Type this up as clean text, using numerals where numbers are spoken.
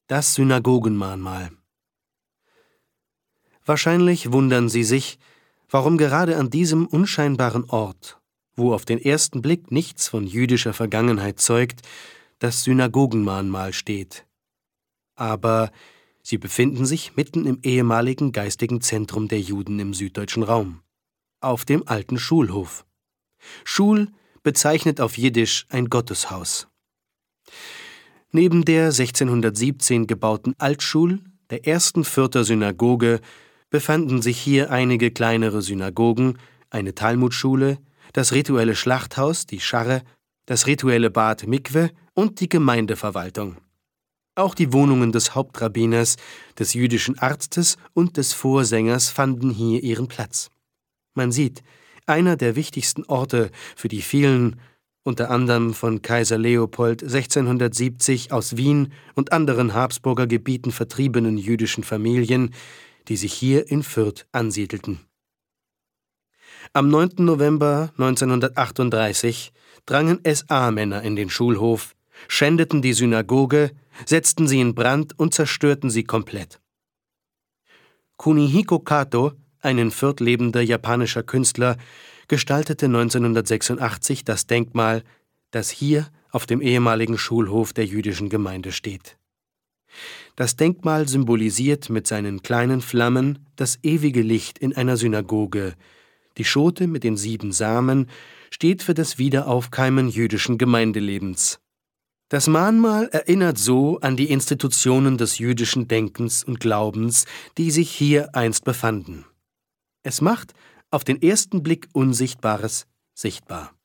Das Synagogenmahnmal. Wahrscheinlich wundern Sie sich, warum gerade an diesem unscheinbaren Ort, wo auf den ersten Blick nichts von jüdischer Vergangenheit zeugt, das Synagogenmahnmal steht. Aber sie befinden sich mitten im ehemaligen geistigen Zentrum der Juden im süddeutschen Raum, auf dem alten Schulhof. Schul bezeichnet auf Jiddisch ein Gotteshaus. Neben der 1617 gebauten Altschul, der ersten Fürther Synagoge, befanden sich hier einige kleinere Synagogen, eine Talmudschule, das rituelle Schlachthaus, die Scharre, das rituelle Bad Mikwe und die Gemeindeverwaltung. Auch die Wohnungen des Hauptrabbiners, des jüdischen Arztes und des Vorsängers fanden hier ihren Platz. Man sieht, einer der wichtigsten Orte für die vielen, unter anderem von Kaiser Leopold 1670 aus Wien und anderen Habsburger Gebieten vertriebenen jüdischen Familien, die sich hier in Fürth ansiedelten. Am 9. November 1938 drangen SA-Männer in den Schulhof, schändeten die Synagoge, setzten sie in Brand und zerstörten sie komplett. Kunihiko Kato, ein in Fürth lebender japanischer Künstler, gestaltete 1986 das Denkmal, das hier auf dem ehemaligen Schulhof der jüdischen Gemeinde steht. Das Denkmal symbolisiert mit seinen kleinen Flammen das ewige Licht in einer Synagoge. Die Schote mit den 7 Samen steht für das Wiederaufkeimen jüdischen Gemeindelebens. Das Mahnmal erinnert so an die Institutionen des jüdischen Denkens und Glaubens, die sich hier einst befanden. Es macht auf den ersten Blick Unsichtbares sichtbar.